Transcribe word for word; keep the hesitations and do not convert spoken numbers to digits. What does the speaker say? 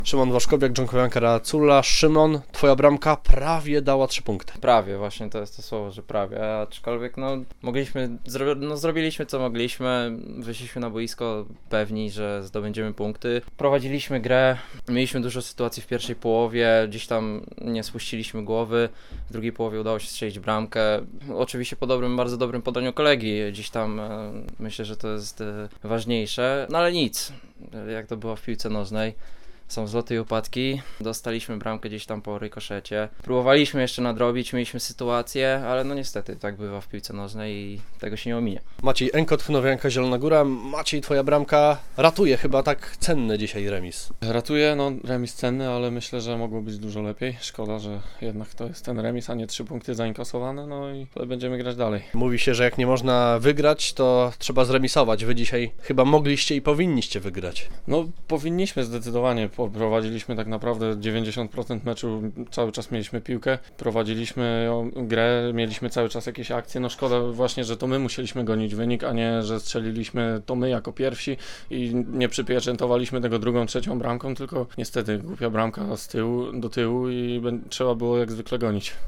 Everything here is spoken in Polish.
Szymon Waszkowiak, Dżonkowianka Racula. Szymon, twoja bramka prawie dała trzy punkty. Prawie, właśnie to jest to słowo, że prawie, aczkolwiek no mogliśmy, zro, no zrobiliśmy co mogliśmy, wyszliśmy na boisko pewni, że zdobędziemy punkty. Prowadziliśmy grę, mieliśmy dużo sytuacji w pierwszej połowie, gdzieś tam nie spuściliśmy głowy, w drugiej połowie udało się strzelić bramkę. Oczywiście po dobrym, bardzo dobrym podaniu kolegi, gdzieś tam e, myślę, że to jest e, ważniejsze, no ale nic, jak to było w piłce nożnej. Są wzloty i upadki, dostaliśmy bramkę gdzieś tam po rykoszecie. Próbowaliśmy jeszcze nadrobić, mieliśmy sytuację, ale no niestety tak bywa w piłce nożnej i tego się nie ominie. Maciej Enkot, Chnowianka, Zielona Góra. Maciej, twoja bramka ratuje chyba tak cenny dzisiaj remis. Ratuje, no remis cenny, ale myślę, że mogło być dużo lepiej. Szkoda, że jednak to jest ten remis, a nie trzy punkty zainkasowane, no i będziemy grać dalej. Mówi się, że jak nie można wygrać, to trzeba zremisować. Wy dzisiaj chyba mogliście i powinniście wygrać. No powinniśmy zdecydowanie. Prowadziliśmy tak naprawdę dziewięćdziesiąt procent meczu, cały czas mieliśmy piłkę, prowadziliśmy grę, mieliśmy cały czas jakieś akcje. No szkoda właśnie, że to my musieliśmy gonić wynik, a nie, że strzeliliśmy to my jako pierwsi i nie przypieczętowaliśmy tego drugą, trzecią bramką, tylko niestety głupia bramka z tyłu, do tyłu i trzeba było jak zwykle gonić.